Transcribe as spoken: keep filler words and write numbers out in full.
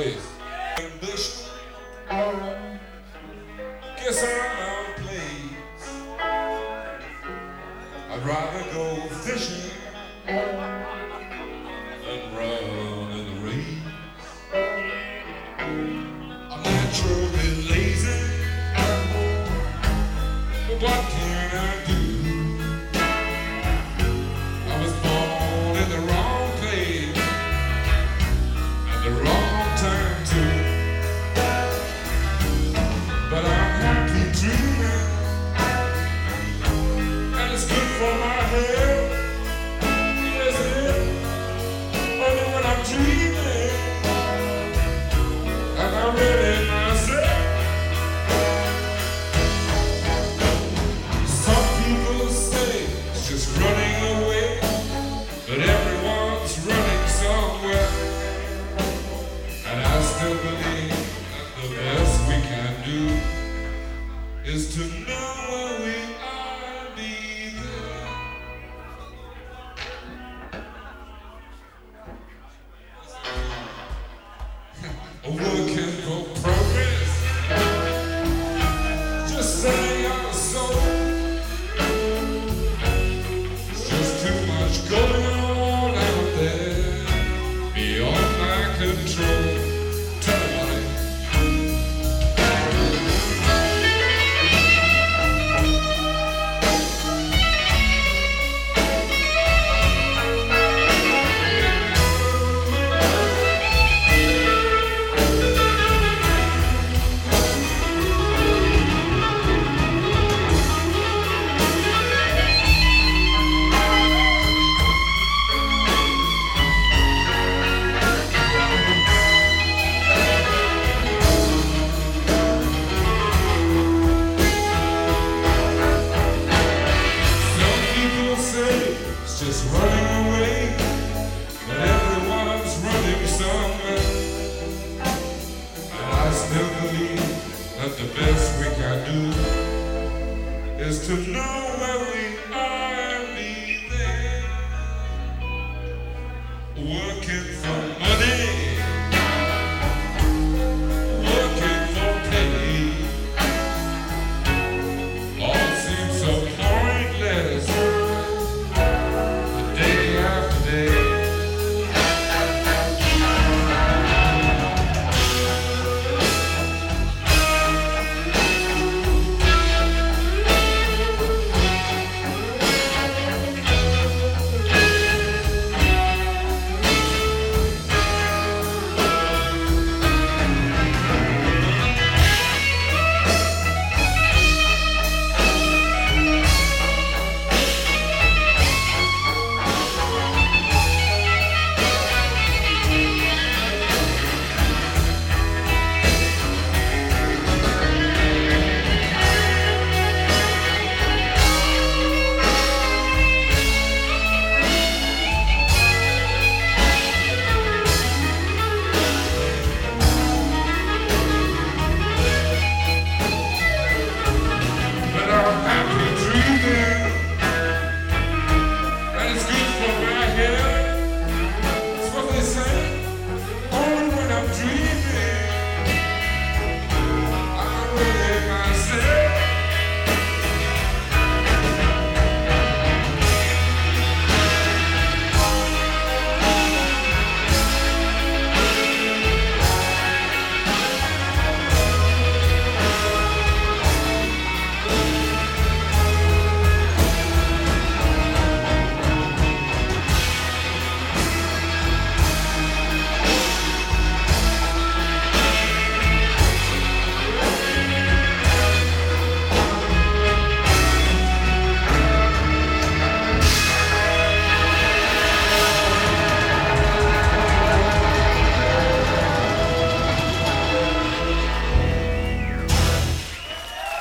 place. Ambition. Guess I'm out of place. I'd rather go fishing than run in the rain. I'm naturally lazy, but what can I do? I was born in the wrong place at the wrong time too. But I'm happy dreaming, and it's good for my health. Yes, it is. Only when I'm dreaming, and I'm ready myself. Some people say it's just running away, but everyone's running somewhere. And I still believe that the best we can do is to know where we are, be there. A working for progress, just selling our soul. There's just too much going on out there beyond my control. Tell me about it. Some people say it's just running away, but everyone's running somewhere. And I still believe that the best we can do is to know where we are and be there. Working for money, working for pay, all seems so pointless, day after day. But I'm happy dreaming, and it's good for my head. That's what they say. Only when I'm dreaming.